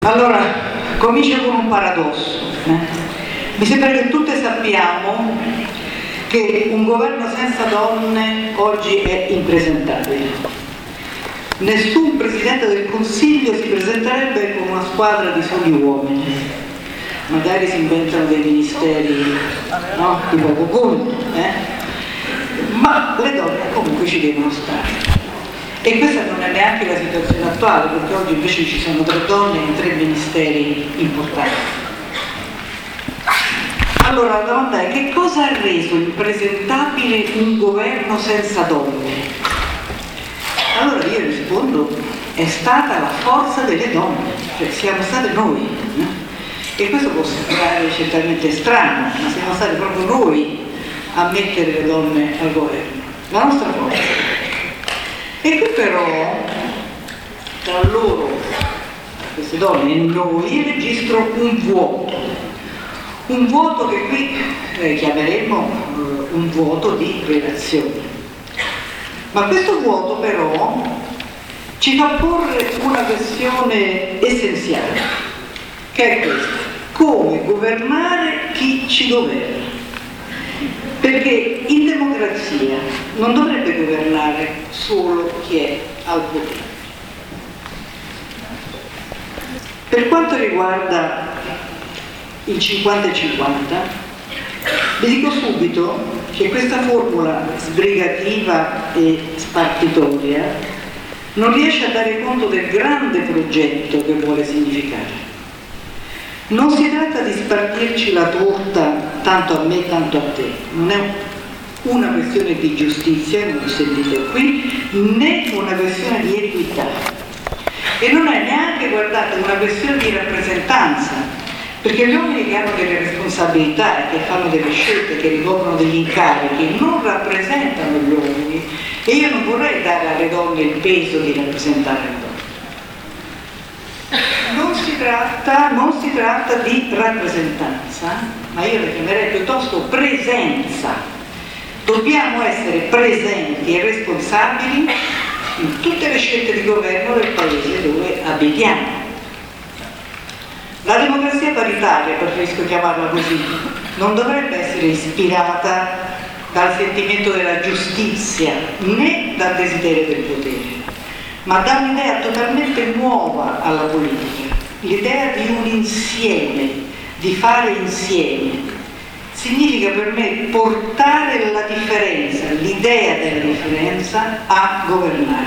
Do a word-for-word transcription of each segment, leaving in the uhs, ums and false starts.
Allora, comincio con un paradosso. Eh? Mi sembra che tutte sappiamo che un governo senza donne oggi è impresentabile. Nessun Presidente del Consiglio si presenterebbe con una squadra di soli uomini. Magari si inventano dei ministeri, no? Di poco conto, eh? Ma le donne comunque ci devono stare. E questa non è neanche la situazione attuale, perché oggi invece ci sono tre donne in tre ministeri importanti. Allora la domanda è: che cosa ha reso impresentabile un governo senza donne? Allora io rispondo: è stata la forza delle donne, cioè siamo state noi. Eh? E questo può sembrare certamente strano, ma siamo stati proprio noi a mettere le donne al governo, la nostra forza. E qui però, tra loro, queste donne e noi, registro un vuoto, un vuoto che qui eh, chiameremo eh, un vuoto di relazione. Ma questo vuoto però ci fa porre una questione essenziale, che è questa: come governare chi ci governa? Perché in democrazia non dovrebbe governare solo chi è al potere. Per quanto riguarda il cinquanta e cinquanta, vi dico subito che questa formula sbrigativa e spartitoria non riesce a dare conto del grande progetto che vuole significare. Non si tratta di spartirci la torta tanto a me, tanto a te, non è una questione di giustizia, come ho sentito qui, né una questione di equità. E non è neanche, guardate, una questione di rappresentanza, perché gli uomini che hanno delle responsabilità e che fanno delle scelte, che ricoprono degli incarichi, non rappresentano gli uomini, e io non vorrei dare alle donne il peso di rappresentare le donne. Non si tratta, non si tratta di rappresentanza, ma io la chiamerei piuttosto presenza. Dobbiamo essere presenti e responsabili in tutte le scelte di governo del paese dove abitiamo. La democrazia paritaria, preferisco chiamarla così, non dovrebbe essere ispirata dal sentimento della giustizia né dal desiderio del potere, ma dà un'idea totalmente nuova alla politica, l'idea di un insieme, di fare insieme. Significa per me portare la differenza, l'idea della differenza a governare.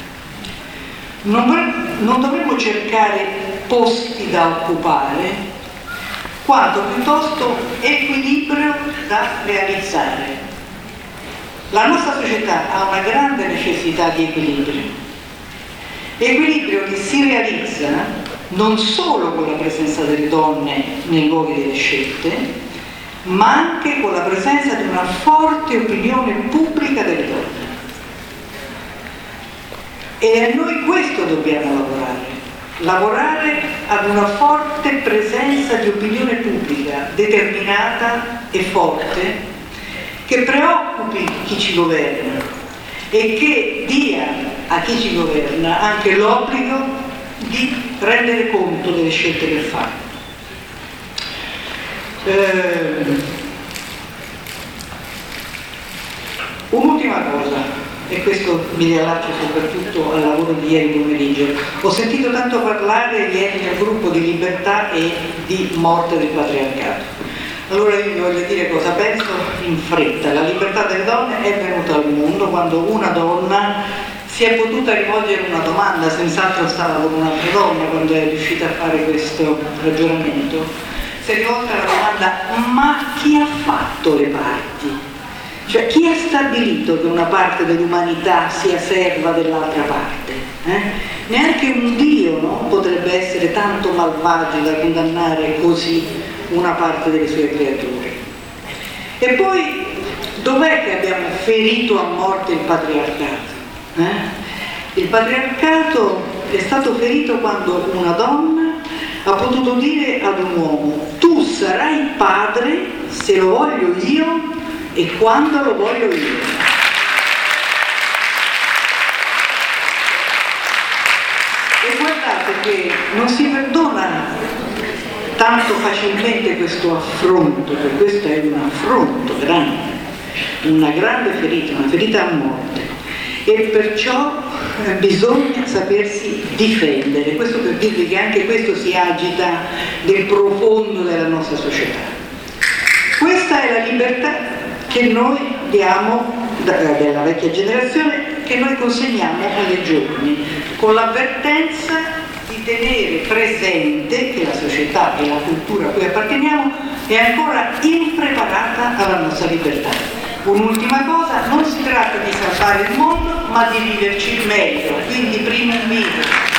Non, non dovremmo cercare posti da occupare, quanto piuttosto equilibrio da realizzare. La nostra società ha una grande necessità di equilibrio. Equilibrio che si realizza non solo con la presenza delle donne nei luoghi delle scelte, ma anche con la presenza di una forte opinione pubblica delle donne. E a noi questo dobbiamo lavorare, lavorare ad una forte presenza di opinione pubblica determinata e forte, che preoccupi chi ci governa e che dia a chi ci governa anche l'obbligo di rendere conto delle scelte che fa. Eh, un'ultima cosa, e questo mi riallaccio soprattutto al lavoro di ieri pomeriggio. Ho sentito tanto parlare ieri nel gruppo di libertà e di morte del patriarcato. Allora io vi voglio dire cosa penso in fretta. La libertà delle donne è venuta al mondo quando una donna si è potuta rivolgere una domanda, senz'altro stava con un'altra donna quando è riuscita a fare questo ragionamento. Si è rivolta la domanda: ma chi ha fatto le parti? Cioè chi ha stabilito che una parte dell'umanità sia serva dell'altra parte? Eh? Neanche un Dio, no? Potrebbe essere tanto malvagio da condannare così una parte delle sue creature. E poi dov'è che abbiamo ferito a morte il patriarcato? Eh? Il patriarcato è stato ferito quando una donna ha potuto dire ad un uomo: tu sarai padre se lo voglio io e quando lo voglio io. E guardate che non si perdona facilmente questo affronto, perché questo è un affronto grande, una grande ferita, una ferita a morte, e perciò eh, bisogna sapersi difendere. Questo per dirvi che anche questo si agita nel profondo della nostra società. Questa è la libertà che noi diamo, della vecchia generazione, che noi consegniamo alle giovani, con l'avvertenza di tenere presente che la società e la cultura a cui apparteniamo è ancora impreparata alla nostra libertà. Un'ultima cosa, non si tratta di salvare il mondo, ma di viverci meglio, quindi prima il meglio.